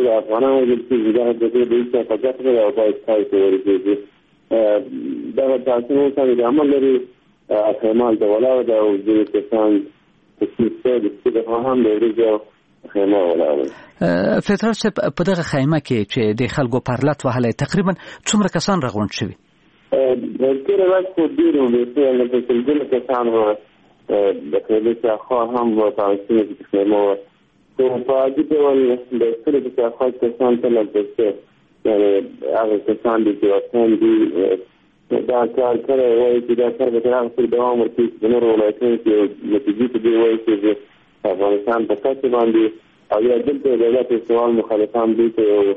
افغانان ویل چې دا د دې په ګټه او باید پای ته ورسېږي. دا تاسو ته د عمل لري احتمال د ولاو د او د کسان چې د هم د ورځو خیمه ولاو. فطرت په دغه خیمه کې چې د خلکو پرلط وهله تقریبا څومره کسان راغونډ شوي؟ د کله وخت ډیرو د څلور کسان و د کله چې خو هم په تاسو کې خیمه و ته په دې ډول د څلور کسان ته لږه یعنی هغه کسان دي چې وطن دي دا کار کوي وایي چې دا کار به تر هغه پورې دوام ورکړي چې نور ولایتونو کې نتیجې ته دی وایي چې افغانستان په کچه باندې او یا دلته د دولت سوال مخالفان دي ته یو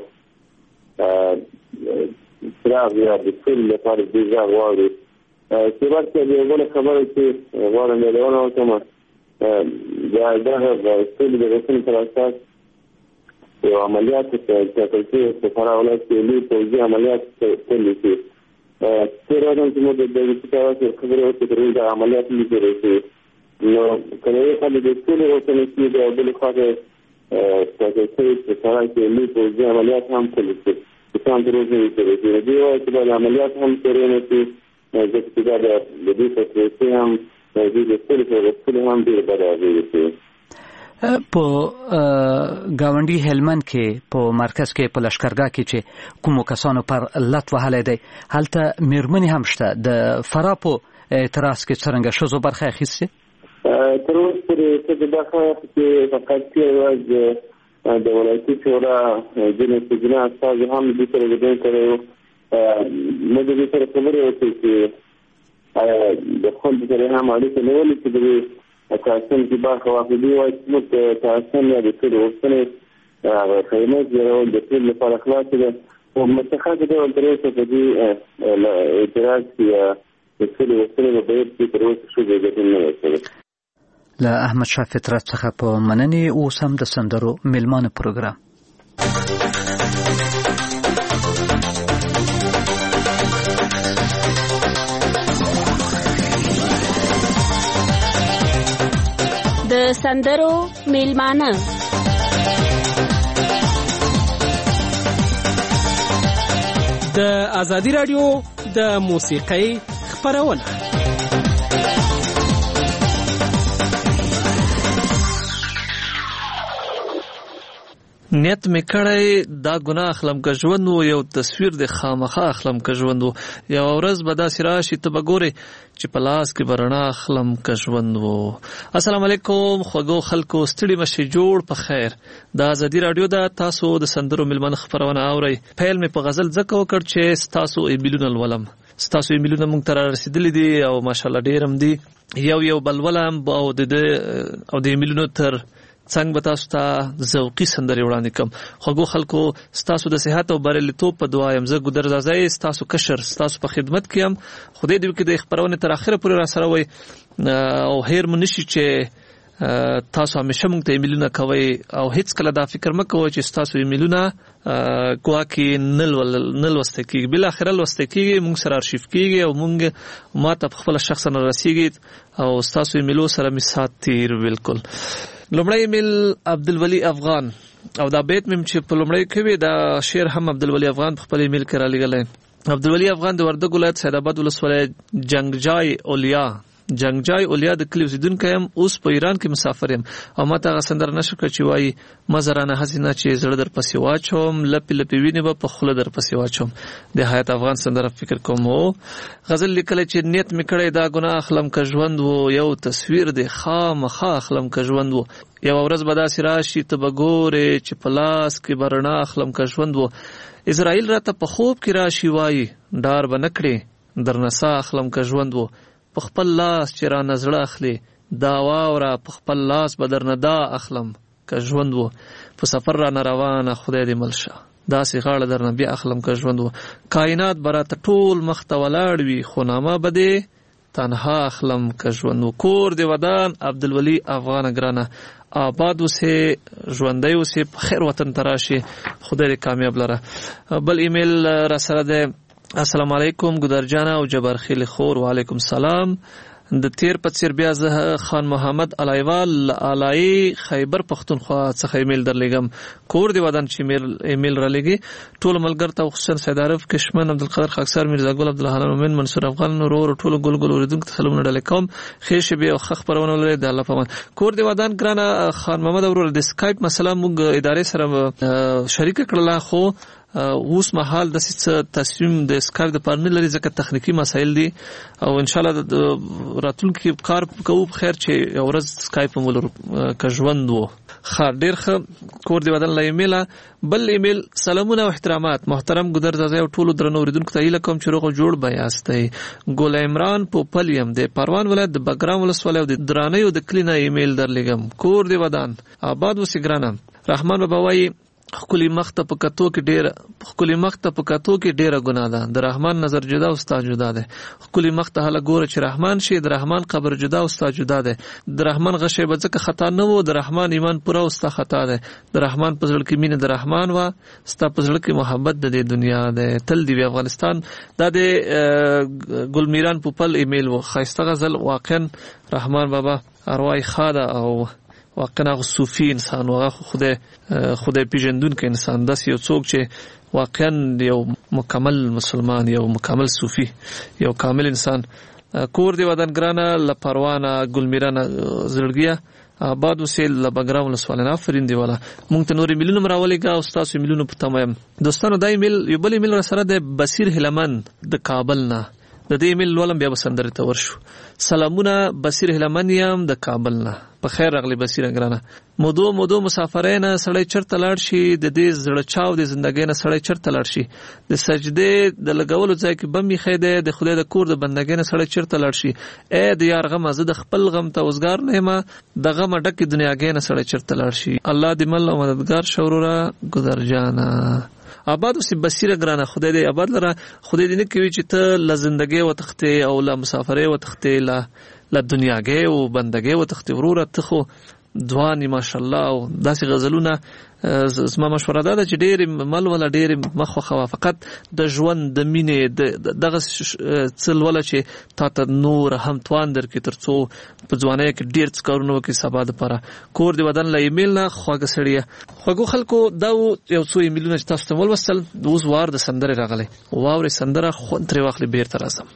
سراغ یا د ټول لپاره دې ځای غواړي چې ورته یو بل خبره چې غواړم یې وکړم دا ټول د رسمي پر اساس یو عملیات چې په فرا ولایت کې لوی توجیه عملیات کوي چې راځم چې موږ د دې څخه خبرې وکړو چې دا عملیات لري چې نو کله یې په دې ټول اوسنۍ کې د بل خاطر چې فرا کې لوی توجیه عملیات هم کوي چې څنګه دروځي چې دې وایي چې دا عملیات هم کوي نو چې د دې په څیر هم د دې ټول هم ډېر بدلېږي. په گاونډي هلمند کې په مرکز کې په لشکرګاه کې چې کوم کسانو پر لټ وهلې دی هلته میرمنې هم شته د فرا په اعتراض کې څنګه شوزو برخه اخیسته تر اوسه پورې څه د برخه کې فقط یوازې د ولایتي شورا جنې سجنا استاد هم د سره ګډون کړو موږ د سره خبرې وکړې چې د خپل سره هم اړیکې نیولې چې د تاسو کې برخه واخلي وایي چې تاسو نه د ټول اوسنۍ خیمه جوړول د ټول لپاره خلاص دي او متخصص ډول درې څه دي اعتراض یا د ټول اوسنۍ په بیت کې تر اوسه شو دې نه وشي. له احمد شاه فطرت څخه په مننې اوس هم د سندرو میلمانه پروګرام د سندرو میلمانه د ازادي رادیو د موسیقۍ خبرونه نیت می کړی دا ګناه اخلم که ژوند و یو تصویر د خامخا اخلم که ژوند و یو ورځ به داسې راشي ته به ګورې چې په لاس کې به رڼا اخلم که ژوند و. السلام علیکم خوږو خلکو ستړي مشئ جوړ په خیر. د ازادي رادیو د تاسو د سندرو میلمانه خبرونه اورئ. پیل مې په غزل ځکه وکړ چې ستاسو ایمیلونه لولم. ستاسو ایمیلونه موږ ته رارسېدلي دي او ماشاءالله ډېر هم دي. یو بل ولم او د ایمیلونو تر څنګه به تاسو ته ذوقي سندرې وړاندې کوم. خوږو خلکو ستاسو د صحت او بریالیتوب په دعا یم. زه ګودر زازی ستاسو کشر ستاسو په خدمت کې یم. خدای دې وکړي د خبرونه تر اخره پورې را سره وي او هیر مو نشي چې تاسو همیشه موږ ته ایمیلونه کوئ او هیڅ کله دا فکر مه کوئ چې تاسو ایمیلونه ګواکې نه لوسته کېږي بل اخره لوسته کېږي موږ سره ارشیف کېږي او موږ ما ته خپله شخصا رسیږي او ستاسو ایمیلو سره مې سات تیر بالکل. لومړی ایمیل عبدالولی افغان او دا بیت مې چې په لومړی کې وي دا شعر هم عبدالولی افغان په خپل ایمیل کې را لېږلی. عبدالولی افغان د وردګ ولایت سید آباد ولسوالۍ جنگجای اولیا د کلي اوسېدونکی یم. اوس په ایران کې مسافر یم او ما ته هغه سندره نشر کړه چې وایي مه زرانه هسې نه چې زړه در پسې واچوم لپې لپې وینې به په خوله در پسې واچوم. د حیات افغان سندره فکر کوم و. غزل لیکلی چې نیت مې کړی دا ګناه اخلم که ژوند و یو تصویر دی خامخا اخلم که ژوند و یو ورځ به داسې راشي ته به ګورې چې په لاس کې به رڼا اخلم که ژوند و. اسرائیل راته په خوب کې راشي وایي ډار به نه کړې درنه ساه اخلم که ژوند و په خپل لاس چې را نزړه اخلي دا واوره په خپل لاس به درنه دا اخلم که ژوند و په سفر را نه روانه خدای دې ملشه داسې غاړه درنه بیا اخلم که ژوند و کائنات به راته ټول مخ ته ولاړ وي خو نامه به دې تنها اخلم که ژوند و. کور دې ودان عبدالولی افغان ګرانه آباد اوسې ژوندی اوسې په خیر وطن ته راشي خدای دې کامیاب لره. بل ایمیل را سره دی السلام علیکم ګدر جان او جبر خیل خور وعلیکم السلام. د تیر په څیر بیا زه خان محمد علایوال علای خیبر پختونخوا څخه ایمیل درلېږم. کور دی ودان چې ایمیل را لګي ټول ملګر ته خصوصا سید عارف کشمن عبدالقادر خاکسار میرزا ګل عبدالحنان مومن منصور افغان نور ټول ګل اوریدونکو ته سلامونه ډالې کوم. خېش به خخ پرونه لري د الله پامان. کور دی ودان ګرانه خان محمد اورول د سکایپ مسله موږ ادارې سره شریک کړل خو اوس مهال د تصمیم د سکایپ د پارنل لري ځکه تخنیکی مسایل دي او ان شاء الله راتلونکي کار کوو بخیر چې ورځ سکایپ مولر کژوند وو. خا ډیر ښه کور دی ودان لا ایمیل بل ایمیل سلامونه او احترامات محترم ګدر زازای او ټول درنو اوریدونکو ته هیله کوم چې روغ جوړ بیاستئ. ګل عمران پوپلیم د پروان ولایت د بګرام ولسوالۍ د درانه او د کلینا ایمیل درلېږم. کور دی ودان آباد وسګرانه رحمان بابا وای خپل مخته په کتو کې ډیره ګناه ده. د رحمان نظر جدا او ستا جدا ده. خپل مخته هله ګوره چې رحمان شي د رحمان قبر جدا او ستا جدا ده. د رحمان غشې بځکه خطا نه وو د رحمان ایمان پوره او ستا خطا ده. د رحمان په زړه کې مینه د رحمان وا ستا په زړه کې محبت د دنیا ده. تل دی افغانستان. دا د ګلمیران پوپل ایمیل و خاسته غزل واقعا رحمان بابا ارواح خاده او واقعا صوفي انسان او خدای پیژندونکو انسان داس یو څوک چې واقعا یو مکمل مسلمان یو مکمل صوفي یو کامل انسان. کور دی ودان ګرانه لپروانه ګلمیران زړګیا آباد وسیل لبګرام ولسوالۍ آفرین دی والا مونږ ته نور ایمیلونه راولېګا او تاسو ایمیلونه په تمام دوستانو دا ایمیل یو بل ایمیل سره د بصیر هلمن د کابل نه د دې ایمیل ولوم بیا بسندر ته ورشو. سلامونه بصیر هلمن یم د کابل نه. په خیر راغلی بصیر ګرانه. مودو مسافرین سړی چرته لاړ شي د دې زړه چاو د زندګۍ نه سړی چرته لاړ شي د سجده د لګولو ځای کې بم خېده د خدای د کور د بندګۍ نه سړی چرته لاړ شي. اے د یار غم زه د خپل غم ته وزګار نه ما د غم ډک دنیاګۍ نه سړی چرته لاړ شي. الله دې مل او مددگار شورورا ګذر جانا. آباد وسی بصیره ګرانه خدای دې آباد لره خدای دې نه کوي چې ته ل زندګۍ و تختې او ل مسافرې و تختې ل دنیاګۍ او بندګۍ و تختې وروره ته خو ځواني ماشاءالله او داسې غزلونه زما مشوره ده چې ډېر مل ولا ډېر مخه فقط د ژوند د مینې دغه څل ولا چې تا ته نور هم توان درکې ترڅو په ځوانۍ کې ډېر څه کارونه وکړي سبا دپاره. کور دی ودان له ایمیل نه خواږه سړیه خوږو خلکو دا یو څو ایمیلونه چې تاسو ته ولوستل اوس وار د سندرې راغلی واورې سندره خوند ترې واخلې بیرته راځم.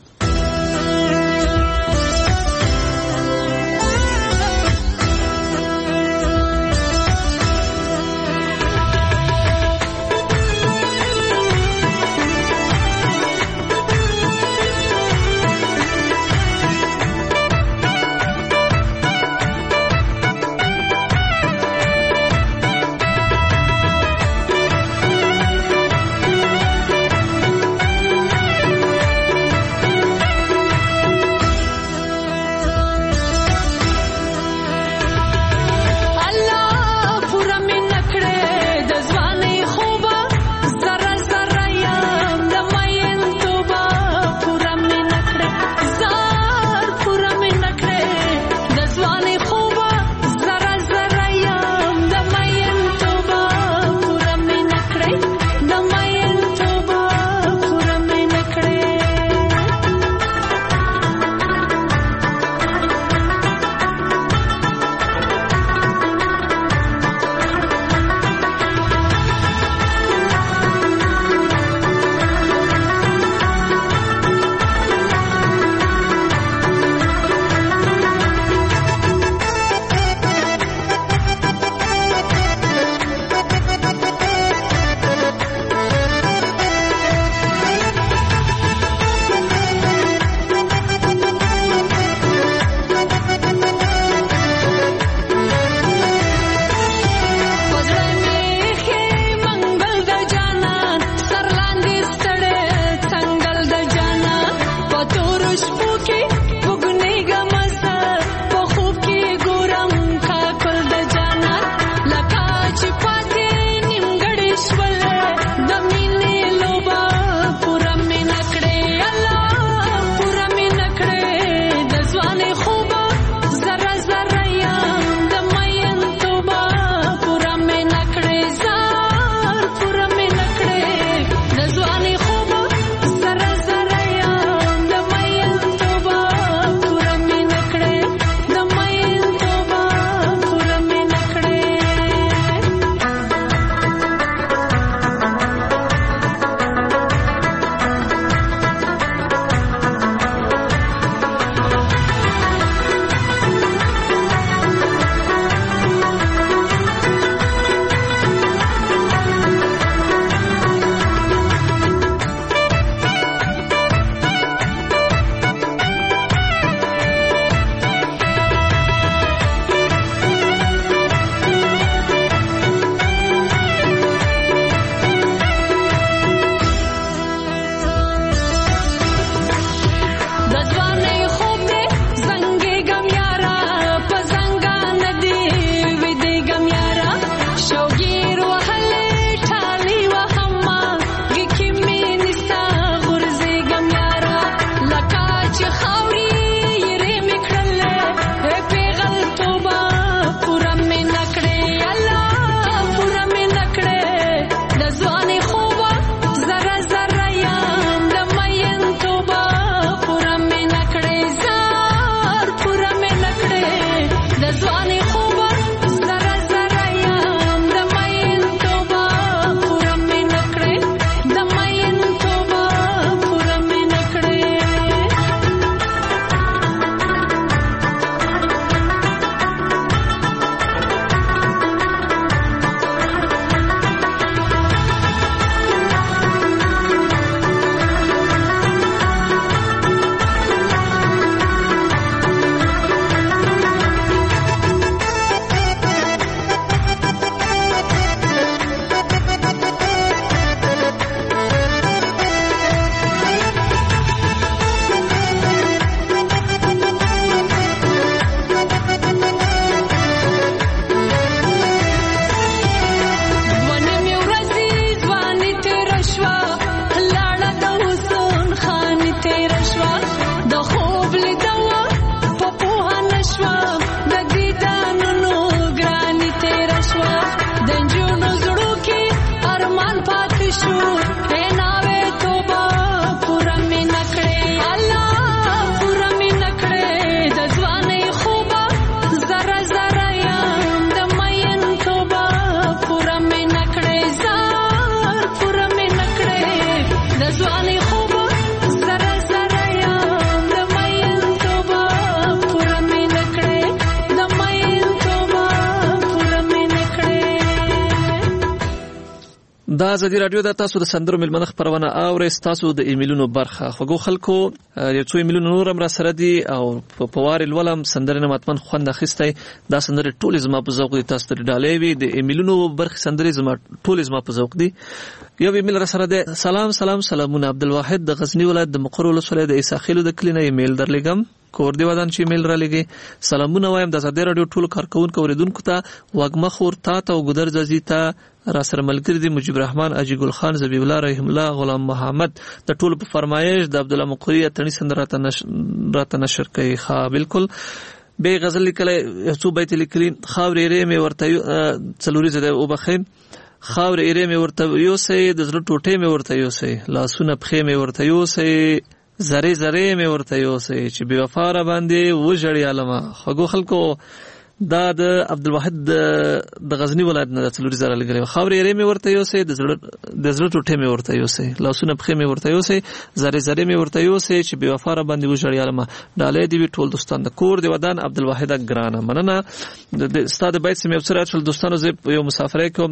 دا ازادي رادیو د تاسو د سندرو ملمنه خبرونه اورئ. تاسو د ایمیلونو برخه خوګو خلکو یو څو ایمیلونو نور هم را سره دي او په واري ولم سندرنه متمن خوند اخیسته. دا سندره ټول زما په ذوق دي، تاسو ته ډالې وي د ایمیلونو برخه سندره زما ټول زما په ذوق دي. یو ایمیل را سره ده. سلامونه عبدالواحد د غزنی ولایت د مقر ولسوالۍ د عیساخیلو د کلینه ایمیل درلګم. کور دی ودان چې ایمیل را لګي. سلامونه وایم د ازادي رادیو ټول کارکونکو اوریدونکو ته، وګمه خور تا ته او ګدر زازي ته را سره ملګری دي مجيب الرحمن، اجي ګل خان، زبیب الله، رحیم الله، غلام محمد د ټول په فرمایش د عبد الله مقری اتنی سندره راته نشر کوي. ها بالکل به غزل لیکلې یو څو بیت لیکلي. خاورې رې مې ورته څلوري زده او بخیم خاورې رې مې ورته یو سي د زړه ټوټې مې ورته یو سي لاسونه پخې مې ورته یو سي زره مې ورته یو سي چې بے وفا را باندې وژړی علما. خوګو خلکو دا د عبدالواحد د غزنی ولایت نه د څلوري زره لګلې. خاورې رې مې ورته یو سي د زړه ټوټې مې ورته یو سي لاسونه پخې مې ورته یو سي زره مې ورته یو سي چې بے وفا را باندې وژړی علما. ډالې دی ټول دوستان د کور دی ودان عبدالواحد ګرانه مننه. د استاد بیت سم یو سره ټول دوستانو زه یو مسافرې کوم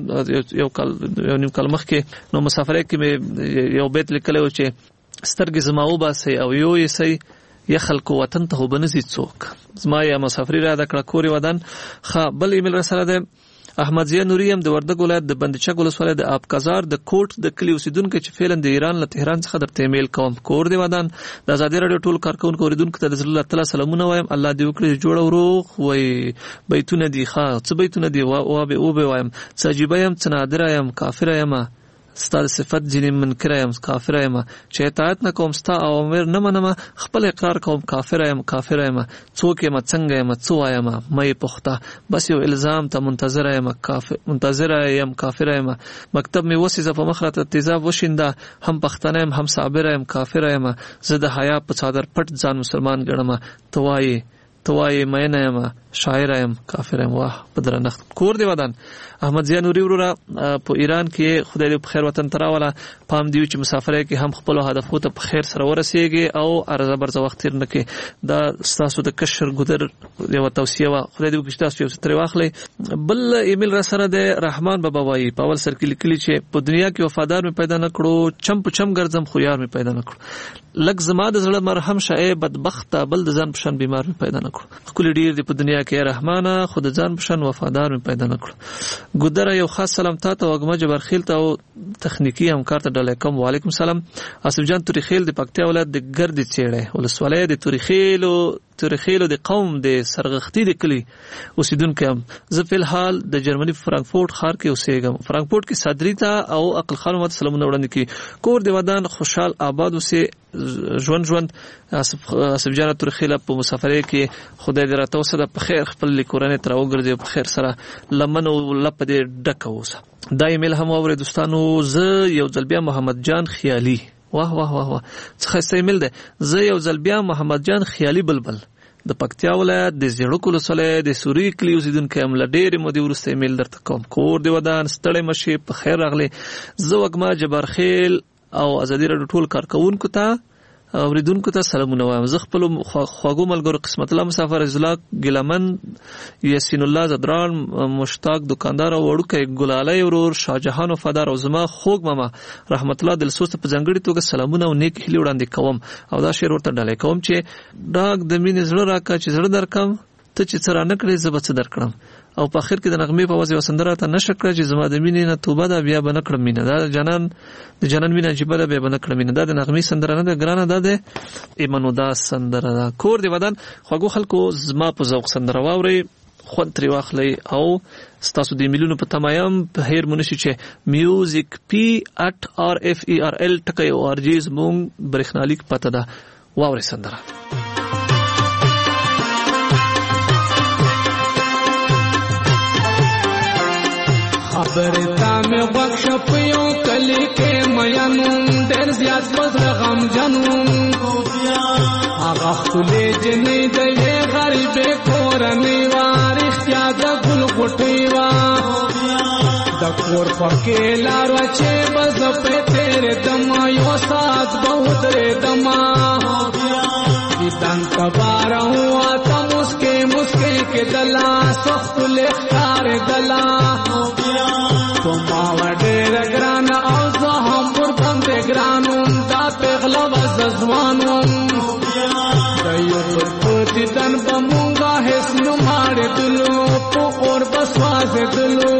یو نیم کال مخکې نو مسافرې کې مې یو بیت لیکلو چې سترګې زما وباسي او یو یې سي یا خلکو وطن ته وبنسي څوک زما یا مسافرې را د کړه کوري ودان. خا بل ایمیل را سره ده. احمد ضیا نوري هم د وردګ ولایت د بندچک ولسوالۍ د آبکازار د کوټ د کلی اوسیدونکو چې فعلا د ایران له تهران څخه درته ایمیل کوم. کور دی ودان د ازادي رادیو ټول کارکونکو اوریدونکو ته د الله تعالی سلامونه وایم. الله دې وکړي جوړ او روغ وي. بیتونه دي ښه څه بیتونه دي او به وایم څه عجیب یم څه نادر یم کافر یم ستاسو صفت جنې منکر یم کافر یم چې اطاعت نه کوم ستا اوامر نه منم خپل اقرار کوم کافر یم څوک یم څنګه یم څه وایم مې پخته بس یو الزام ته منتظر یم کافر یم مکتب می وسیزه په مخ راته تیزاب وشینده هم پښتنه یم هم صابر یم کافر یم زه د حیا په څادر پټ ځان مسلمان ګڼم توای مینه یم شاعر یم کافر یم. واه بدرنخت کور دی ودان. احمد ضیا نوري ورورا په ایران کې خدای دې په خیر وطن تراوله پام دیو چې مسافرای کې هم خپل هدفو ته په خیر سره ورسیږي او ارزه برزه وخت تیر نه کې. دا تاسو د کشر ګدر یو توصیه وا خدای دې وکړي تاسو یو تر واخلې. بل ایمیل را سره د رحمان بابا وایي په اول سر کې لیکلي چې په دنیا کې وفادار مې پیدا نه کړو چم په چم ګرځم خو یار مې پیدا نه کړو لک زما د زړه مرهم شای بدبخت بل د ځان په شان بیمار مې پیدا نه کړو. خپل ډیر دی په دنیا کې رحمانه خود ځان په شان وفادار مې پیدا نه کړو. ګدر یو خاص سلام تاسو وګما جبر خیل ته او تخنیکی همکار ته ډالکم. وعلیکم سلام. اسف جان توري خیل د پکتیا ولایت د ګرد چیړې ولسوالۍ د توري خیلو د قوم د سرغختی د کلی اوسیدونکو هم. زه په حال د جرمني فرانکفورت ښار کې اوسېږم. فرانکفورت کې صدری ته او عقل خان مت سلامونه وړاندې کی. کور دی ودان خوشحال آباد اوسې ژوند اسف جان توري خیل په مسافرۍ کې خدای دې راته وسه په خیر خپل لیکورانه تر وګرځي په خیر سره لمن او لپ دې ډک اوسه. دا ایمیل هم اورې دوستانو. زه یو ځل بیا محمد جان خیالي واه واه واه څه خسته ایمیل ده. زه یو ځل بیا محمد جان خیالي بلبل د پکتیا ولایت د زیړو ولسوالۍ د سوري کلی اوسیدونکو هم لډېر مودې ورسته ایمیل درته کوم. کور دی ودان ستړی مشي په خیر راغلی. زه وګما جبار خیل او ازادي رادیو ټول کارکونکو ته اوریدونکو ته سلامونه وایم. زه خپل خواږو ملګرو قسمت الله مسافر زلاق ګلمن یاسین الله زدران مشتاق دکاندار او وړوکی ګلالای ورور شاهجهان وفادار او زما خوږ ماما رحمت الله دلسوس په ځنګړي توګه سلامونه او نیک هیلې وړاندې کوم او دا شعر ورته ډالې کوم چې ډاګ د مینې زړه راکا چې زړه درکم ته چې څه رانه کړې زه به څه درکړم. او په اخر کې د نغمې په واسطه وسندره ته نشه کړ چې زما د مینې نه توبه ده بیا به نه کړم مینه. دا د جنان مینه عجیبه ده بیا به نه کړم مینه. دا د نغمې سندره نه ده ګرانه ده د ایمانو دا سندره ده. کور دی ودان خواږو خلکو زما په ذوق سندره واوري خوند ترې واخلئ او ستاسو د ایمیلونو په تمایم په هیر مونشي چې میوزیک PRFERL ټکی زموږ برېښنالیک پته ده. واورئ سندره. خبرې تا مې غوږ شه په یو کلي کې مینون ډېر زیات بزړه غمجنون هغه ښکلې جنۍ د یوې غریبې کورنۍ وه رښتیا د ګل غوټۍ وه د کور پکې لار وه چې به زه پرې تېرېدمه یو ساعت به ودرېدمه دیدن ته باره وه ته مسکې مسکې کېدله څه ښکلې ښکارېدله په ما وه ډېره ګرانه او زه هم ورباندې ګران وم دا پېغله وه زه ځوان وم د یو بل په دیدن به مونږه هېڅ نه ماړېدلو په اور به سوځېدلو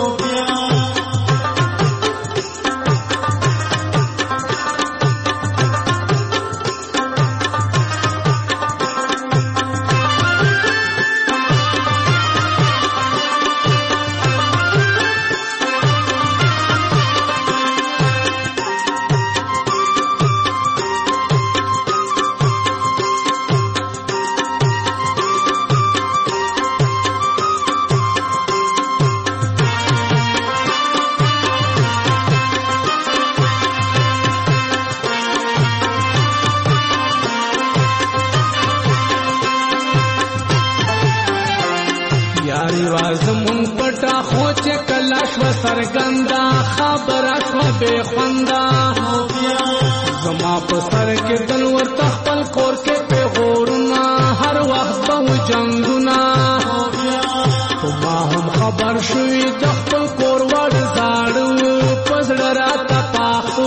زمون پټا خو چې کله شوه څرګنده خبره شوه بې خونده زما په سر کې دل ورته خپل کور کې پیغورونه هر وخت به و جنګونه خو ما هم خبر شوي د خپل کور وړ زاړه په زړه راته پاخه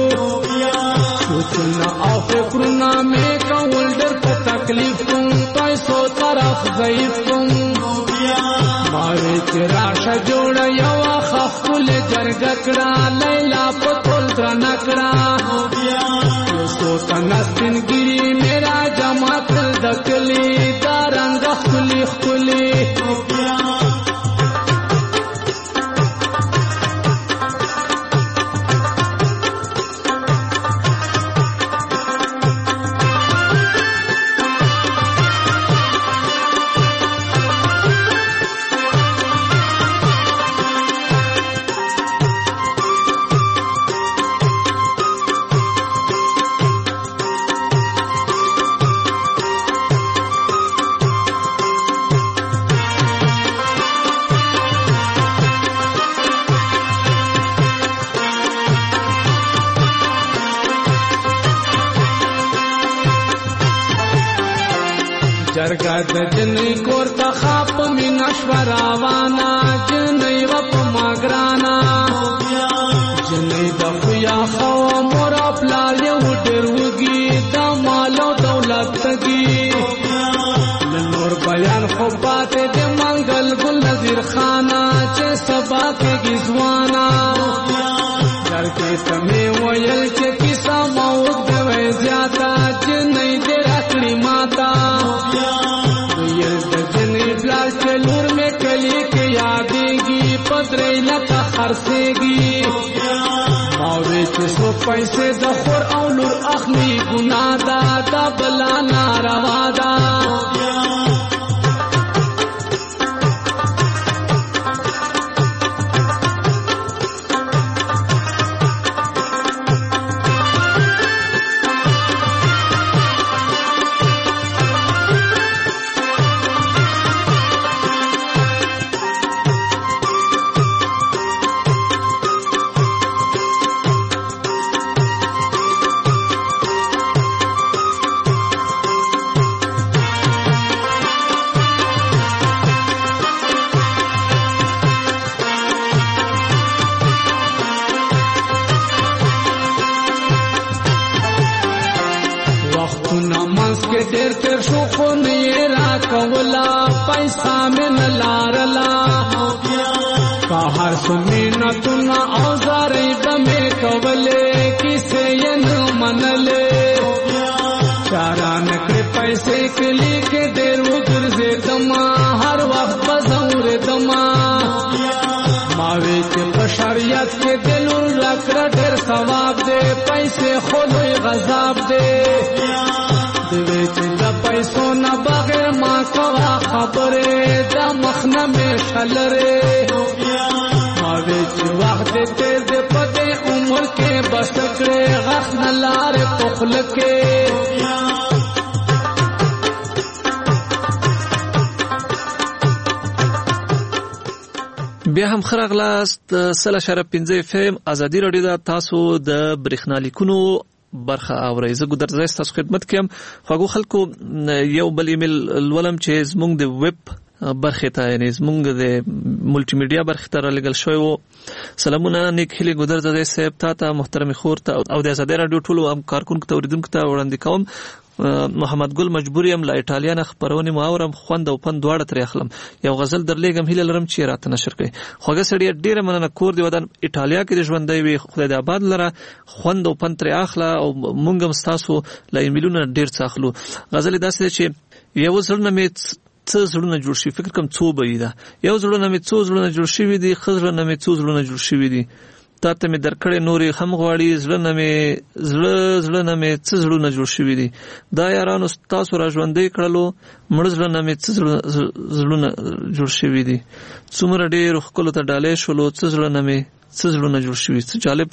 سوچونه او فکرونه مې کول ډېر په تکلیف کوم پیسو طرف ضعیف کوم ماوی چې راشه جوړه یوه ښه ښکلې جرګه کړه لیلا په ټول درنه کړه یو څو تنه سپین ګیري مې را جمع کړل د کلي دا رنګه ښکلي ښکلي جرګه د جنۍ کور ته ښه په مینه شوه راوانه جنۍ وه په ما ګرانه جنۍ د خویا ښه وه مور او پلار یې و ډېر وږي د مال او دولت تږي نه نور بیان خو پاتې د منګل ګل نظیر خانه چې سبا کېږي ځوانه جرګې ته مې ویل چې کیسه ما اوږده وی زیاته جنۍ دې راکړې ماته لور میں کلی کے یادیگی پدرے لکا خرسیگی ماوی چسو پیسے دخور او لور اخلی گناہ دا دا بلا ناروا دا ډېر تېر شو خو نه یې راکوله پیسه مې نه لارله په هر څو منتونه او زارۍ به مې کولې کیسې یې نه منلې چاره نه کړې پیسې کلي کې ډېر وګرځېدمه هر وخت به زه اورېدمه ما وی چې په شریعت کې د لور راکړه ډېر ثواب دی پیسې خو لوی غذاب دی دوی چې د پیسو نه بغیر ما کوه خبرې د مخ نه مې شلرې ما وی دې تیز دې پدې عمر کې بس کړې غخ نلار پخل کې بیا هم خرغلاست سلا شرف 15 فم ازادي رادیو دا تاسو د برېښنالیکونو برخه اورئ. زه ګودرځای تاسو خدمت کوم. خواږو خلکو یو بل ایمیل ولوم چې زموږ د ویب برخه ته یعنی زموږ د ملټي میډیا برخه ته رالیږل شوی وو. سلامونه نیک هیلې ګودرځای صاحب ته محترم خور ته او د ازادي رادیو ټولو کارکونکو ته اوریدونکو ته وړاندې کوم. محمد ګل مجبوریم لا ایټالیا خبرونه ماورم خوند او پند دواړه تر اخلم. یو غزل درلېګم هیله لرم چې راته نشر کړي. خوګه سړی ډیره مننه کور دی ودان ایټالیا کې د ژوندۍ وي خدای دې آباد لره خوند او پند تر اخلا او مونږ هم تاسو لا ایمیلونه ډیر څه اخلو. غزل داسې چې یو ځلنه می څه زړونه جوړ شي فکر کوم څو به دا یو ځلونه می څو زړونه جوړ شي دي خزرونه می څو زړونه جوړ شي دي تا ته می درکړې نورې هم غواړي زړونه می څه زړونه جوړ شي دي دا یارانو تاسو را ژوندۍ کړلو مړ زړونه می څه زړونه جوړ شي دي څومره ډېر خپل ته ډالې شولو څه زړونه می څه زړونه جوړ شي. څه جالب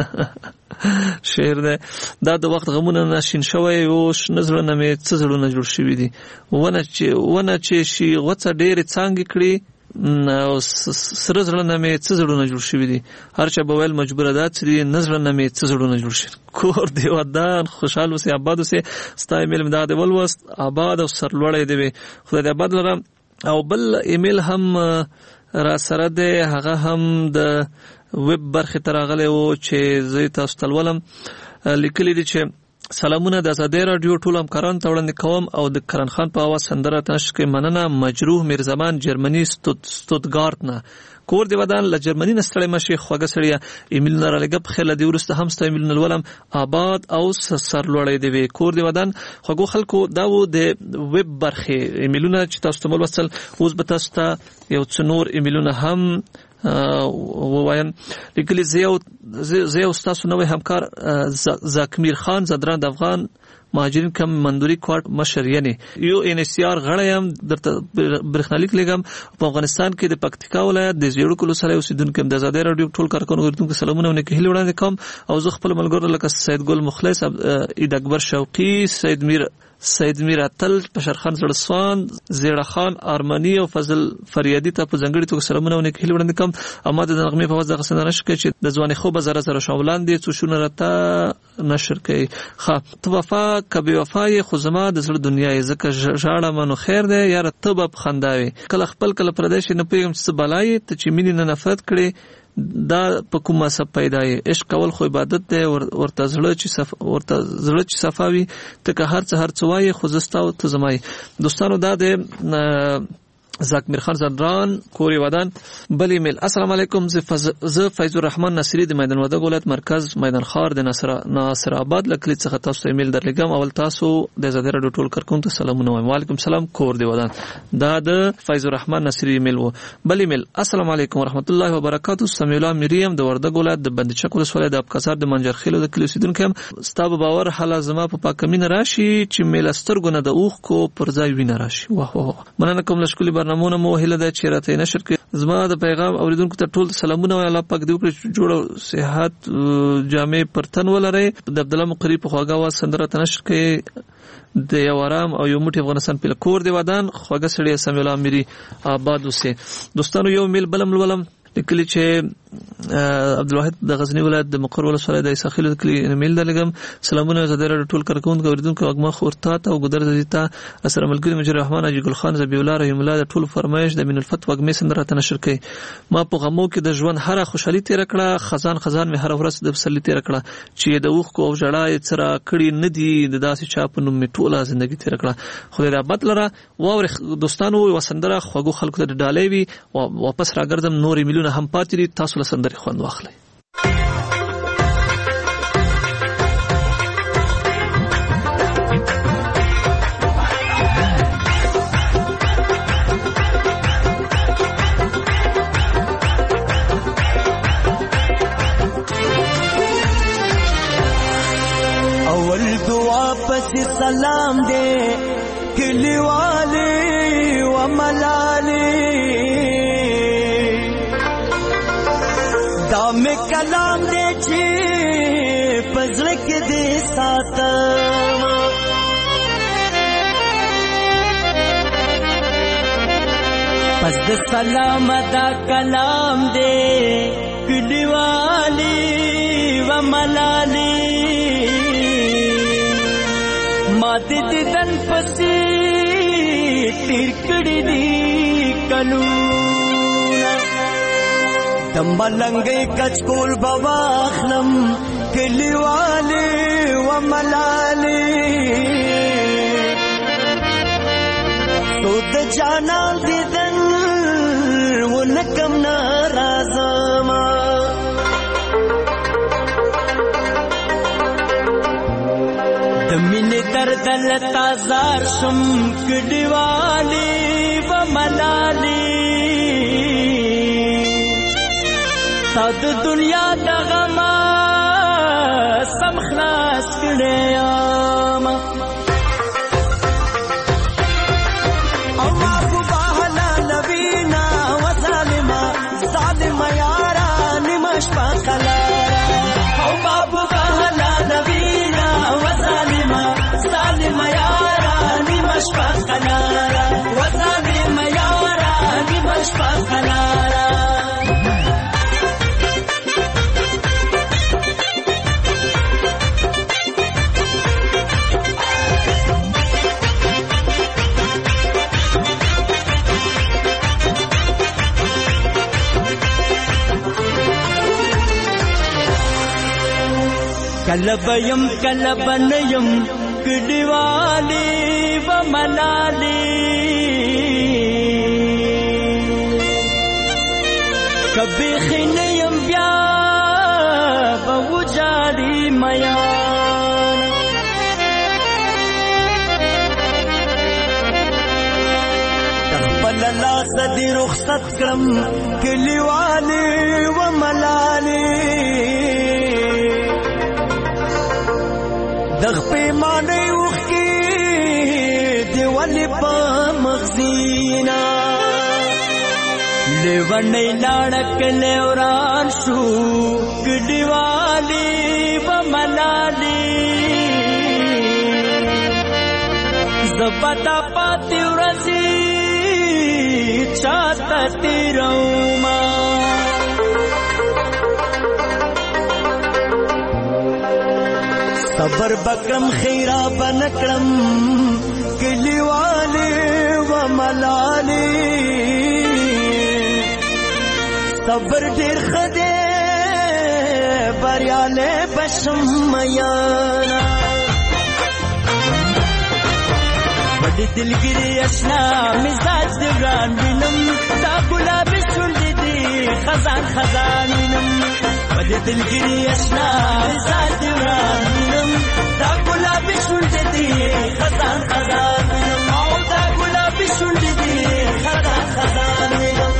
شعر ده. دا د وخت غمونه نشین شوی او نظرونه می څه زړونه جوړ شي دي ونه چې شي غوڅه ډېر څنګه کړی او سره زړونه می څه زړونه جوړ شي دي هر چا به ویل مجبور ده چې نظرونه می څه زړونه جوړ شي. کور دی ودان خوشاله اوسه آباد اوسه ستای میل مدا دی ولوست آباد او سرلوړی دی خدای دې آباد لرم. او بل ایمیل هم را سره ده هغه هم د ویب برخه تراغله او چې زه تاسو تلولم لیکلي دي چې سلامونه د ازادي رادیو ټول همکاران ته وړاندې کوم او د کرن خان په आवाज سندره تشکې مننه مجروح میرزمان جرمني ستوتګارت نه کور دی ودان ل جرمني نستړی مشي خوګه سړیا ایمیل نه را لګب خله دی ورسته هم ست ایمیل نلولم آباد او سرلوړی دی کور دی ودان خوګو خلکو دا و د ویب برخه ایمیلونه چې تاسو ته وصل اوس به تاسو ته یو څنور ایمیلونه هم ووایم لیکلي زه او تاسو نوې همکار زاکمیر خان زدران د افغان مهاجرین کم مندوري کوارټ مشر یعنی یو ان سی آر غړیم درته برېښنالیک لګم په افغانستان کې د پکتیکا ولایت د زیړو کلو سره اوسیدونکو د ازادي رادیو ټول کارکونکو ورته سلامونه ونکه هیله وړاندې کوم او زه خپل ملګرو لکه سید ګل مخلص اید اکبر شوقی سید میر اتل بشرخان زړسوان زیړه خان ارمنی او فضل فریادی ته په ځنګړي توګه سلامونه ونکه هیله وړاندې کوم. اما د نغمه په واسطه غسن نشکه چې د ځواني خوب زره زره شاولان دي څو شونه راته نشر کوي. ښه تو وفا کبي وفای خو زما د زړه دنیا یې زکه ژاړه منو خیر دی یار ته به خنداوي کله خپل کله پردیش نه پیغام څه بلای ته چې مینې نه نفرت کړي دا په کومه سب پیدای عشق کول خو عبادت دی ورته زړه چې صفاوي ته که هر څه وایي خو زستا او ته زمای دوستانو دا د زاکمیر خان زدران کوری ودان بل ایمیل السلام علیکم ز فیض الرحمن نصری د میدان وردګ ولایت مرکز میدان خار د ناصر آباد لکلی څخه تاسو ایمیل درلګم اول تاسو د زدر ډو ټول کارکون ته سلامونه وایم. وعلیکم السلام کور دی ودان دا د فیض الرحمن نصری ایمیل وو. بل ایمیل السلام علیکم ورحمت الله وبرکاتہ سمیلا مریم د وردګ ولایت د بندچک ولسوالۍ د ابکاسار د منجرخیل د کلی اوسیدونکو ستاب باور حالا زما په پاکمین راشي چې میلسترګونه د اوخ کو پرځای وینه راشي. واه واه مننه کوم لشکلی برنامه مو هله د چیرته نشر کې زما د پیغام اوریدونکو ته ټول سلامونه او الله پاک دې وکړي جوړ صحت جامع پرتن ولري. د عبد الله مقری په خواګه وا سندره تنشر کې د یو آرام او یو موټي افغانستان په کور دی ودان خوګه سړی سم الله اميري آباد وسه. دوستانو یو میل بلم لیکلی چې عبدالواحد د غزنی ولایت د مقر ولسوالۍ د اساخیل کلی ایمیل درلګم سلامونه زدر ټول کارکونکو اوریدونکو اګما خورتا ته او ګدر زیتا اسره ملګری مجر رحمان اجي ګل خان زبی الله رحم الله د ټول فرمایش د من الفتوا اګمې سندره تنشر کړي. ما په غمو کې د ژوند هر خوشحالي تیر کړه خزان می هر ورځ د بسلی تیر کړه چې د اوخ کو جړا تر کړي ندي د داسې چاپ نوم می ټوله ژوندۍ تیر کړه. خدای دې آباد لره واور دوستانو وسندره خوګو خلکو ته ډالې وي واپس راګردم نور ایمیلونه هم پاتې دي تاسو له سندري خوند واخلئ. اول دعا پس سلام دے کلی والے و ملالے دا می کلام دې چې پزړه کې دې ساتم پس د سلام دا کلام دې کلیوالی و ملالی ما دې دن پسې تیر کړي دي کلونه د ملنګي کچکول بواخلم کلیوالی و ملالی تو د جانا دې دن ونکم ناراضما د مینې درد لتا زار شم کډیوالی و ملالی تا د دنیا د غما سم خلاص کړم کلبیم کلبنیم کډیوالی و ملالی کبھی خینیم بیا بوجاری میان تخبل لاس دی رخصت کرم کلیوالی و ملالی دغ پیمانه وخی دیوالی پا مغزینا لیوانی لارک لیوران شو کډیوالی و ملالی زبتا پاتی ورزی چاہتا تیروما صبر بکرم خیرا بنکرم کلیوالی و ملالی صبر ډیر خدے بریاله بشم میانا بڑی دلگیری اشنا مزاج دیوان وینم دا گلابی شوندی دی خزان خزان وینم بڑی دلگیری اشنا مزاج دیوان وینم دا گلابی شوندی دی خزان خزان وینم او دا گلابی شوندی دی خزان خزان وینم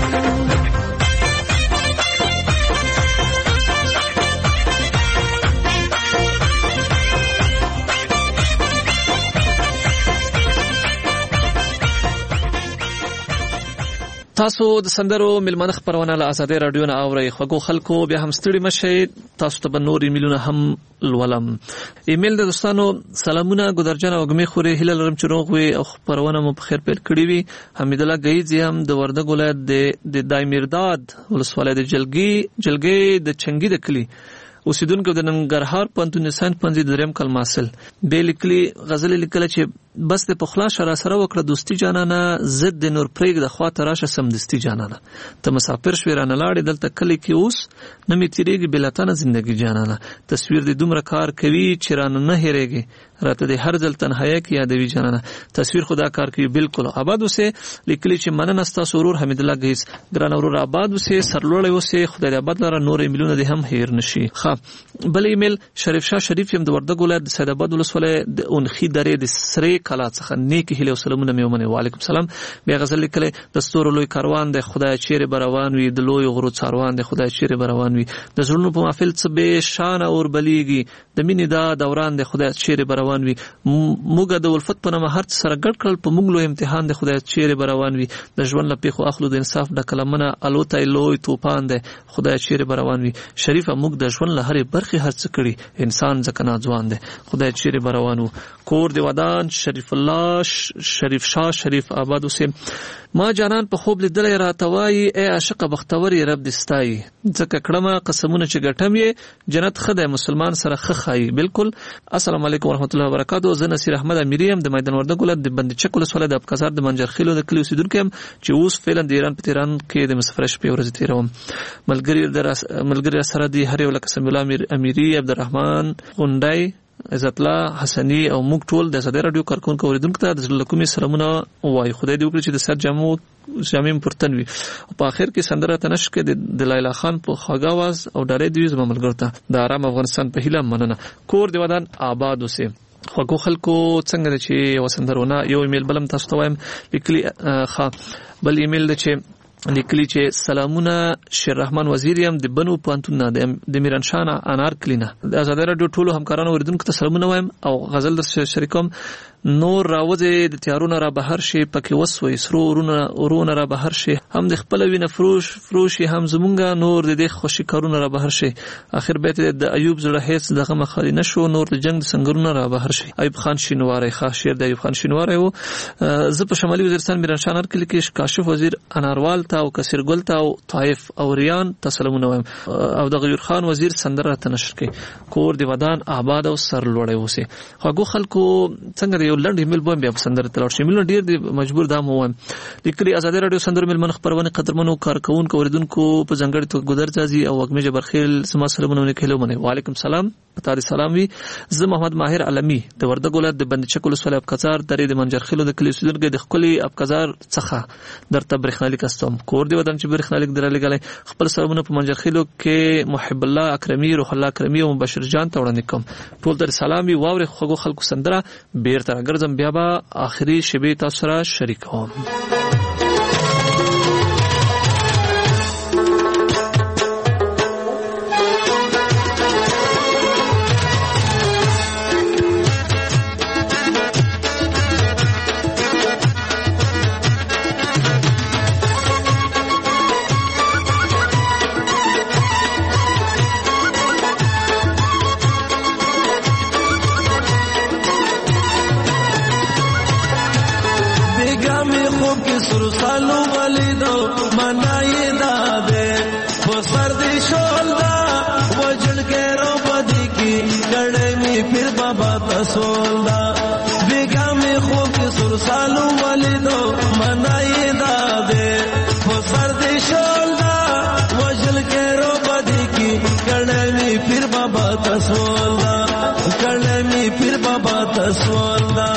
تاسو د سندرو ملمنه خبرونه له آزادۍ رادیو نه اورئ خوږو خلکو بیا هم ستړي مشئ تاسو ته به نور ایمیلونه هم لولم ایمیل د دوستانو سلامونه ګدرجن او ګمې خوري هله لرم چې روغ وي او خبرونه مو په خیر پیل کړی وي حمید الله گیزی هم د وردګ ولایت د دایمیرداد ولسوالۍ د جلګي د چنګي د کلی اوسیدونکو د ننګرهار پوهنتون ساينس پنځه دریم کلم حاصل به لیکلي غزل لیکل چې بس د پخلا شرا سره وکړه دوستي جانانه زد د نور پرېګ د خواته راشه سم دستی جانانه ته مسافر شویرانه لاړې دلته کلی کې اوس نمې تیریږي بلاتانه زندگی جانانه تصویر د دومره کار کوي چې رانه نه هېرېږي راته د هر ځل تنهایی کې یادوي جانانه تصویر خدا کار کوي بالکل آباد اوسه لیکلي چې مننه ستاسو ورور حمید الله گیز ګران ورور آباد اوسه سرلوړی اوسه خدای دې آباد لره نور ایمیلونه دې هم هیر نشي بل ایمیل شریف شاه شریف هم د وردګ ولایت د سید آباد ولسوالۍ د اونخي درې د سری کلا څخه نیک هیله او سلامونه مې ومنه وعلیکم سلام بیا غزل لیکلي د ستورو لوی کاروان د خدای چیرې بروان وي د لوی غرو څاروان د خدای چیرې بروان وي د زړونو په محفل څه به شان اور بلیږي د مینې دا دوران د خدای چیرې بروان وي موږ د ولفت په نامه هر سره ګډ کړل په موږ لو امتحان د خدای چیرې بروان وي د ژوند له پیښو اخلو د انصاف د کلمنه الوتای لوی توپان دی خدای چیرې بروان وي شریفه موږ د ژوند له هرې برخې هڅه کړي انسان ځکه ناځوان دی خدای چیرې بروان وو کور دی ودان شریف الله شریف شاه شریف آباد اوسه ما جانان په خوب لیدلې راتوي اے عاشق بختوري رب دستای ځکه کړه قسمونه چې ګټم یې جنت خدای مسلمان سره خخای بالکل السلام علیکم ورحمت الله وبرکاتہ زه نصیر احمد امیری هم د میدان وردګ ولایت د بند چک ولسوالۍ د ابقازار د منجرخیلو د کلیو اوسیدونکو هم چې اوس فعلا د ایران په تهران کې د مسافر شپې ورځ تیروم ملګری سره دی هر یو لکه سمیع الله امیری عبدالرحمن غونډای عزت الله حسنی او موږ ټول د صدر رادیو کارکونکو اوریدونکو ته د زړه کومې سلامونه وایي خدای دې وکړي چې د سر جامع پورتن وي او په اخر کې سندره تنش کې د لیلا خان په خواږه आवाज او ډارې دی زما ملګرو ته د آرام افغانستان په هیله مننه کور دی ودان آباد اوسه خواږه خلکو څنګه چې وسندرونه یو ایمیل بلم تاسو ته وایم لیکلي بل ایمیل د چې لیکلی چې سلامونه شیر رحمان وزیر یم د بنو پانتون د میرانشاه انار کلینا د آزاد رادیو ټولو همکارانو اوریدونکو ته سلامونه وایم او غزل د شریکم نور راوځي د تیارونه را بهر شي پکې وسوي سرو ورونه را بهر شي هم د خپل وینه فروشي هم زمونږه نور د دې خوشي کارونه را بهر شي اخر بیت د ایوب زړه هیڅ دغه مخالي نشو نور د جنگ د سنگرونه را بهر شي ایوب خان شینواری ښه شعر د ایوب خان شینواری او زه په شمالي وزیرستان میرانشاه انار کلی کې کاشف وزیر اناروال تا او کثیر ګل تا او طائف او ریان تسلمونه وایم او د غیور خان وزیر سندره تنشر کې کور دی ودان آباد او سر لوړی اوسه خو خلکو څنګه یو لنډ ایمیل بوم بیا سندره تلور شي ایمیل ډیر دی مجبور دا مو وایم لیکلي آزاد رادیو سندره ملمن خبرونه قدرمنو کارکونکو اوریدونکو په ځنګړي تو ګذر ځي او وګمه جبرخیل سما سلامونه کهلو منه وعلیکم السلام پتا سلام وی زه محمد ماهر علمی د وردګ ولایت د بند چکل ولسوالۍ ابقازار درې د منجرخیلو د کلی اوسیدونکو د خپل ابقازار څخه درته برېښنالیک استم کور دی ودان چې برېښنالیک درلګلې خپل سلامونه په منجرخیلو کې محب الله اکرمی روح الله اکرمی او مبشر جان ته وړاندې کوم ټول در سلامي واوري خو خلکو سندره بیرته ګرځم بیا به آخري شبي تاسو سره شریکوم سولدا بیگا میں خوب کی سرسالو ولیدو منائی دادے وہ سردی شولدا وجل کے رو بدی کی کڑمی پھر بابا تسولدا کڑمی پھر بابا تسولدا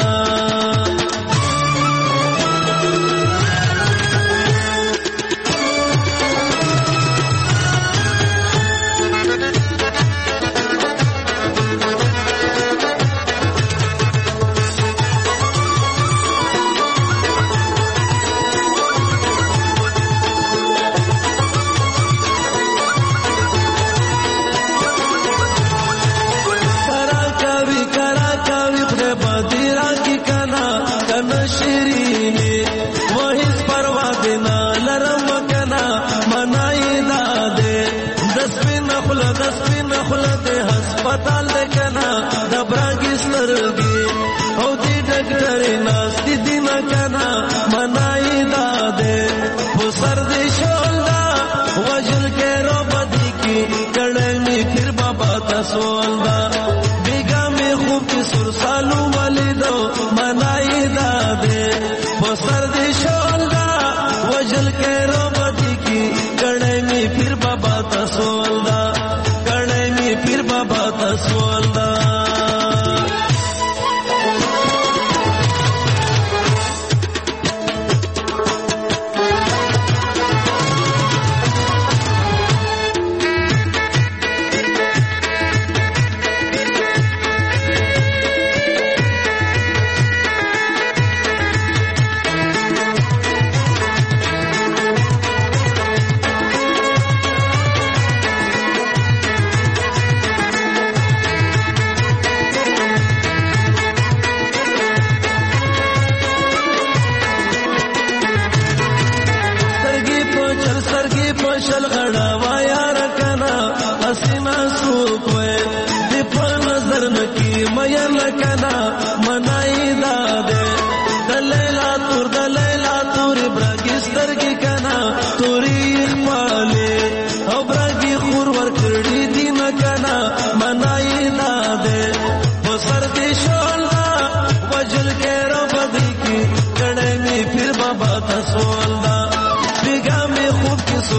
پتال دکنا دبراگی سرگی او دی ڈاکٹری ناستی دینا کنا منائی دادے وہ سردی شولدا وجل کے رو بدی کی کڑمی پھر بابا تسولدا بیگا میں خوب کی سرسالو ولیدو منائی دادے وہ سردی شولدا وجل کے رو بدی کی کڑمی پھر بابا تسولدا پھر بابا تسولدا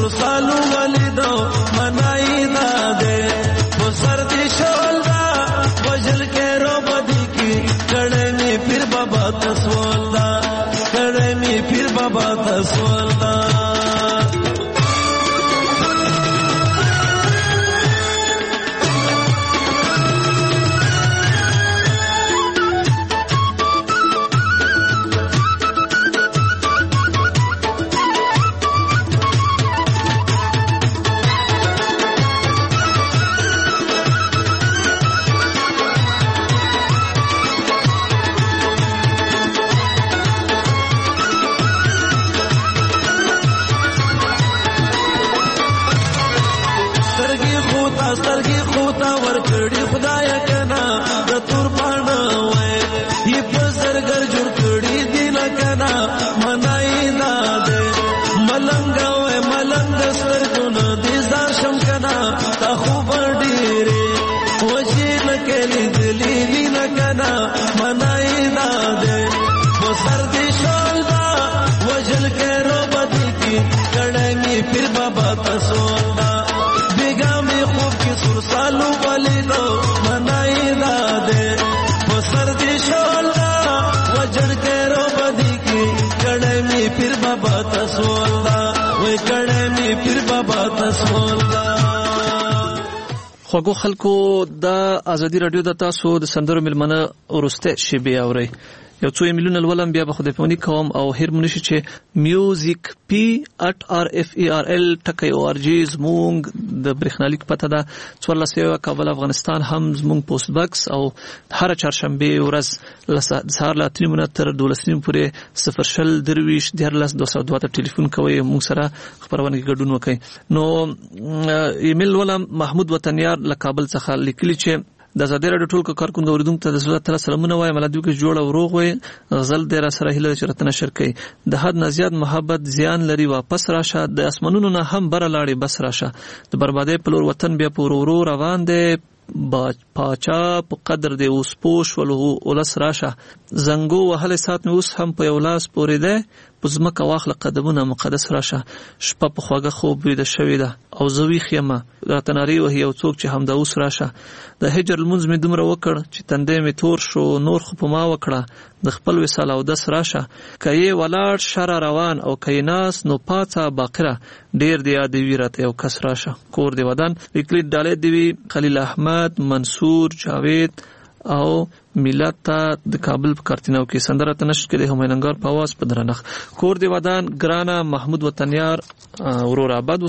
سر سالو ولیدو منای دادے وہ سردی شولدا وجل کے رو بدی کی کڑے میں پھر بابا تسولدا کڑے میں پھر بابا تسولدا سترګي خوتا ورکړي خدای کنا د تور پاڼه وای یې په زرګر جوړ کړي دین کنا منای داده ملنګ وای ملنګ سترګونه دې ځان شم کنا تا خو ډېرې وځي لکلي دلی دین کنا منای داده و سر دې شولدا وجل کې رو بدی کی کړه می پھر بابا تسودا سر سالو ولیدو منای دادے وہ سردی شولدا وجڑ کے رو بدی کی کڑے میں پھر بابا تسولدا وہ کڑے میں پھر بابا تسولدا. خوږو خلکو د ازادي رادیو د تاسو د سندرو ملمنه ورسته شیبه اوري یو څو ایمیلونه ولوم بیا به خدای پونی کوم او هر منشي چې میوزیک p@rferl.org زمونږ د برېښنالیک پته ده 14 کابل افغانستان هم زمونږ پوسټ باکس او هر چهارشنبه ورځ سهار له 3 تر 12 پورې 0 درویش 10202 ټلیفون کوي موږ سره خبرونه کې ګډون وکړي. نو ایمیل ولوم محمود وطنیار له کابل څخه لیکلی چې د زاده راډیو ټول کارکوند اوریدونکو ته د زړه تر سلامونه وایم ملادیو کې جوړ او روغ وي غزل د را سره هله چرته نشر کوي د حد نه زیات محبت زیان لري واپس راشه د اسمنونو نه هم بر لاړې بس راشه د بربادي په لور وطن بیا په ورو روان دی پاچا په قدر دی اوس پوش ولس راشه زنګو وهله سات مې اوس هم په یو لاس پورې ده پزمکه واخله قدمونه مقدس راشه شپه په خواږه خوب وي د شوي ده او زوی خیمه راتناری وه یو څوک چې هم د اوس راشه د هجر المنز مې دومره وکړ چې تندې مې تور شو نور خو په ما وکړه د خپل وصال او دس راشه کایې ولاړ شر روان او کای ناس نو پاڅه باقره ډیر دی یادوي راته یو کس راشه کور دی ودان لیکلی ډالې دی خلیل احمد منصور جاوید او میلاد ته د کابل په کارتیناو کې سندره تنشر کړي همیننګار په आवाज په درنخ کور دی ودان ګرانا محمود وطنیار ورور آباد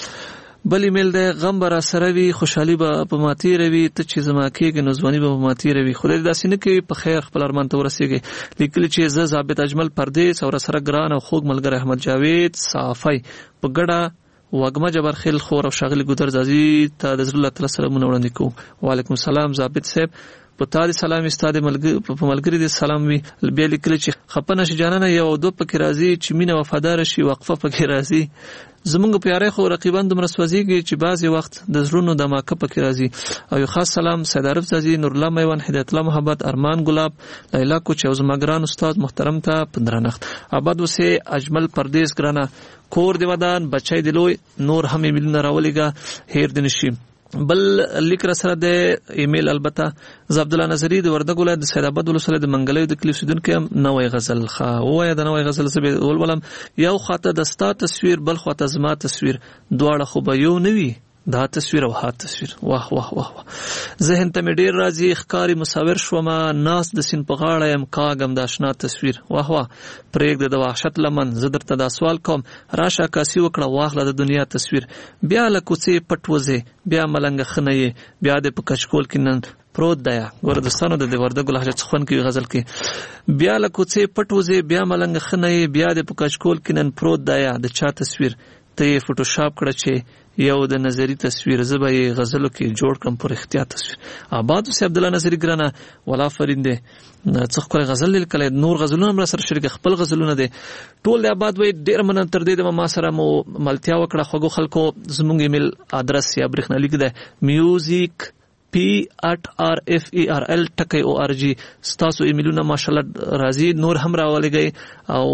وسه بل ایمیل ده غم برا سره وی خوشحالي به په ماتي روي ته چې زما کېږي نو ځواني به په ماتي روي خدای دې داسې نه کوي په خیر خپل ارمان ته ورسیږي لیکل چې زه ثابت اجمل پردیس او سره ګران او خوږ ملګری احمد جاوید صافی په ګډه وګما جبر خیل خور او شاغلی ګودرزازي ته د رسول الله تعالی سلام وړاندې کوم وعلیکم السلام ثابت صاحب په تاسو سلام استاد ملګری دې سلام وی بیا لیکل چې خپنه شجانانه یو دو پکې راځي چې مینه وفادار شي وقفه پکې راځي زمونږ پیاره خو رقیبان دومره سوځيږي چې بعضی وخت د زړونو د ماکه پکې راځي او یو خاص سلام سید عارف زازي نور الله میوان هدایت الله محبت ارمان ګلاب لیلا کوچ او زمګران استاد محترم ته پندرنخت آباد وسه اجمل پردیس ګرانا کور دی ودان بچای دلوي نور هم ایمیل راولېګا هیر دنشي بل لیک را سره د ایمیل البته ز عبد الله نظری د وردګ ولایت د سید آباد ولسوالۍ د منګلې د کلی سودن کې نوې غزل وای د نوې غزل سبه ولولم یو خاطه د ستا تصویر بل خاطه زما تصویر دواړه خو به یو نوي دا تصویر او ها تصویر واه واه واه ذهن ته مې ډیر راځي ښکاری مصور شوما ناس د سین په غاړه يم کاغم د آشنا تصویر واه واه پرېګ د وحشت لمن زدر ته دا سوال کوم راشه کاسي وکړه واخله د دنیا تصویر بیا لکوڅه پټوزه بیا ملنګ خنې بیا د پکشکول کې نن پروت دیا وردستانو د وردګ لهجه څخون کې غزل کې بیا لکوڅه پټوزه بیا ملنګ خنې بیا د پکشکول کې نن پروت دیا د چا تصویر ته فوټوشاپ کړه چې یو د نظری تصویر زبې غزلو کې جوړ کړم پر اختیار تصویر آباد سي عبد الله نظری ګرانا ولا فرینده څخه کول غزل لیکل نور غزلونه هم سره شریک خپل غزلونه دي ټول د آباد وې ډیر من تر دې د ما سره مو ملتیا وکړه خوګو خلکو زموږ ایمیل ادرس یا برېښنالیک ده music p@rferl.org. ستاسو ایمیلونه ماشاءالله راځي، نور هم راولګي او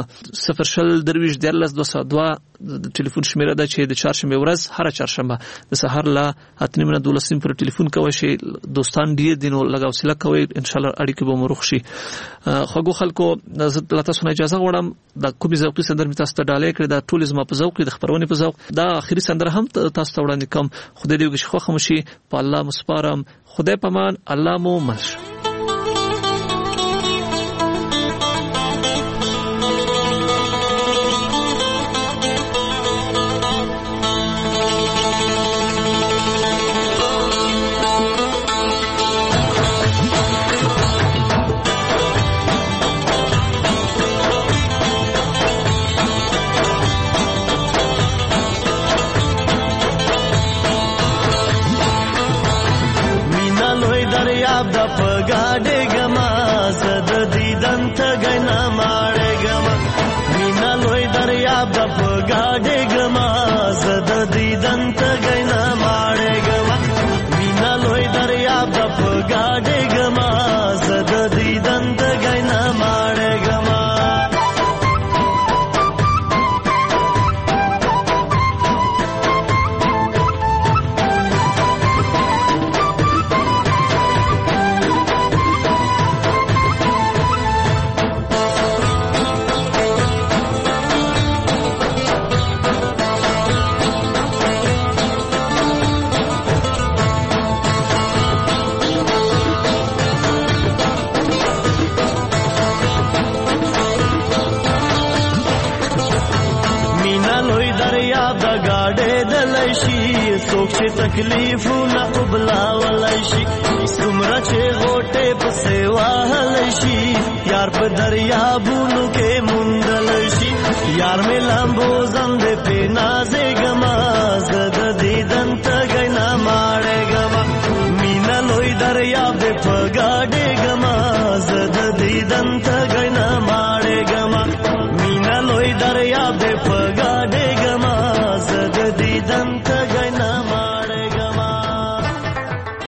020 د ټلیفون شمیره ده چې د چهارشنبه ورځ هر چهارشنبه د سحر لا 8:12 پر ټلیفون کوي شي. دوستان ډیر دینو لګاوسله کوي، ان شاء الله اړیکې به مو روښ شي. خوږو خلکو زه تاسو نه اجازه غواړم د کومې ذوقي سندر می تاسو ته ډالۍ کړی، دا ټول زما په ذوق د خبرونه په ذوق. دا اخیری سندر هم تاسو ته وړاندې کوم. خدای دې وکړي خوښ مو شي. په الله مسپارم. خدای پامان. الله مو مش. تکلیفونه قبلا ولشي څومره چې غوټه په سیوا هلشي یار په دریابونو کې مونډل شي یار مې لامبو زند په نازې ګما زد دیدن ته غنا ماړې ګما مینا لوی دریاب په ګاډې